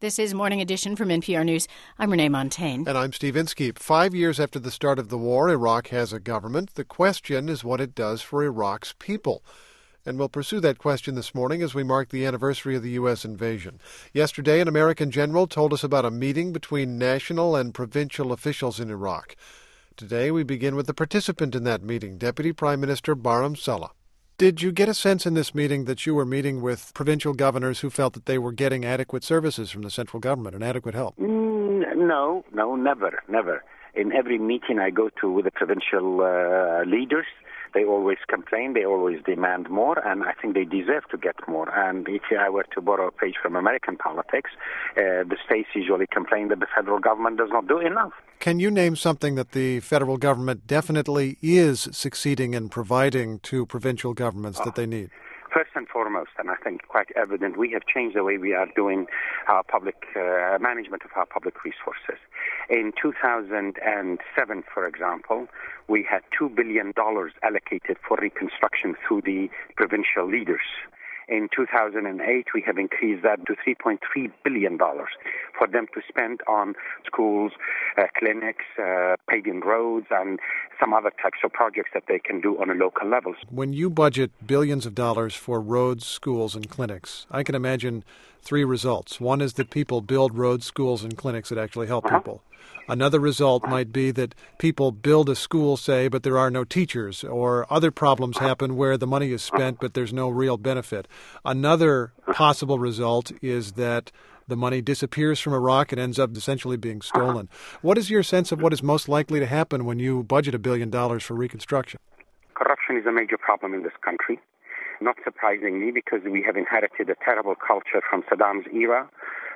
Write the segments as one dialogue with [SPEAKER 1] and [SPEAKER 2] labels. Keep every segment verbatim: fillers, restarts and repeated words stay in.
[SPEAKER 1] This is Morning Edition from N P R News. I'm Renee Montaigne.
[SPEAKER 2] And I'm Steve Inskeep. Five years after the start of the war, Iraq has a government. The question is what it does for Iraq's people. And we'll pursue that question this morning as we mark the anniversary of the U S invasion. Yesterday, an American general told us about a meeting between national and provincial officials in Iraq. Today, we begin with the participant in that meeting, Deputy Prime Minister Barham Saleh. Did you get a sense in this meeting that you were meeting with provincial governors who felt that they were getting adequate services from the central government and adequate help?
[SPEAKER 3] Mm, no, no, never, never. In every meeting I go to with the provincial uh, leaders, they always complain, they always demand more, and I think they deserve to get more. And if I were to borrow a page from American politics, uh, the states usually complain that the federal government does not do enough.
[SPEAKER 2] Can you name something that the federal government definitely is succeeding in providing to provincial governments oh. that they need?
[SPEAKER 3] First and foremost, and I think quite evident, we have changed the way we are doing our public uh, management of our public resources. In two thousand seven, for example, we had two billion dollars allocated for reconstruction through the provincial leaders. In two thousand eight, we have increased that to three point three billion dollars for them to spend on schools, uh, clinics, uh, paving roads, and some other types of projects that they can do on a local level.
[SPEAKER 2] When you budget billions of dollars for roads, schools, and clinics, I can imagine three results. One is that people build roads, schools, and clinics that actually help uh-huh. people. Another result might be that people build a school, say, but there are no teachers, or other problems happen where the money is spent, but there's no real benefit. Another possible result is that the money disappears from Iraq and ends up essentially being stolen. What is your sense of what is most likely to happen when you budget a billion dollars for reconstruction?
[SPEAKER 3] Corruption is a major problem in this country. Not surprisingly, because we have inherited a terrible culture from Saddam's era,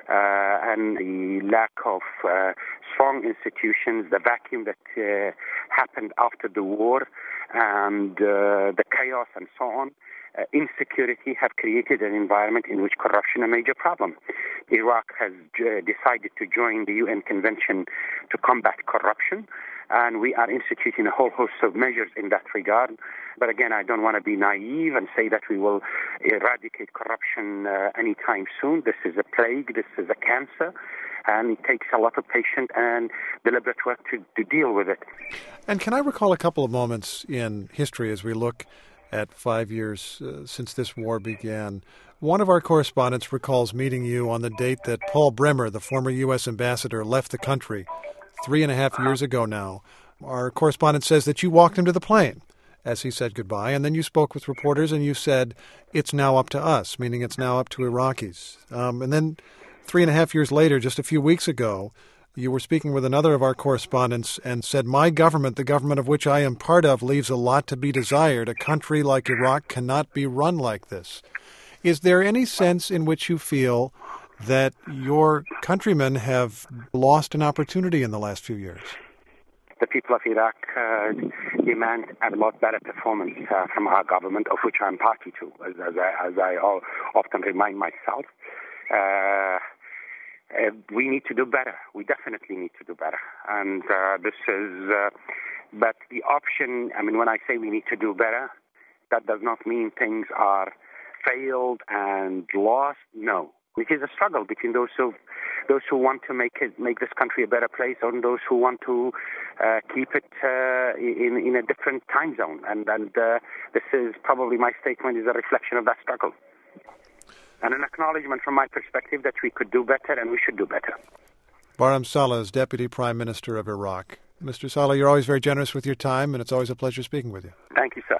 [SPEAKER 3] uh, and the lack of uh, strong institutions, the vacuum that uh, happened after the war, and uh, the chaos and so on. Uh, insecurity have created an environment in which corruption is a major problem. Iraq has uh, decided to join the U N Convention to combat corruption, and we are instituting a whole host of measures in that regard. But again, I don't want to be naive and say that we will eradicate corruption uh, anytime soon. This is a plague, this is a cancer, and it takes a lot of patience and deliberate work to, to deal with it.
[SPEAKER 2] And can I recall a couple of moments in history as we look at five years uh, since this war began? One of our correspondents recalls meeting you on the date that Paul Bremer, the former U S ambassador, left the country three and a half years ago now. Our correspondent says that you walked him to the plane as he said goodbye, and then you spoke with reporters and you said, it's now up to us, meaning it's now up to Iraqis. Um, and then three and a half years later, just a few weeks ago, you were speaking with another of our correspondents and said, my government, the government of which I am part of, leaves a lot to be desired. A country like Iraq cannot be run like this. Is there any sense in which you feel that your countrymen have lost an opportunity in the last few years?
[SPEAKER 3] The people of Iraq uh, demand a lot better performance uh, from our government, of which I'm party to, as, as I, as I all, often remind myself. Uh, Uh, we need to do better. We definitely need to do better. And uh, this is, uh, but the option, I mean, when I say we need to do better, that does not mean things are failed and lost. No. It is a struggle between those who, those who want to make it, make this country a better place, and those who want to uh, keep it uh, in, in a different time zone. And, and uh, this is probably my statement is a reflection of that struggle. And an acknowledgement from my perspective that we could do better and we should do better.
[SPEAKER 2] Barham Saleh is Deputy Prime Minister of Iraq. Mister Saleh, you're always very generous with your time, and it's always a pleasure speaking with you.
[SPEAKER 3] Thank you, sir.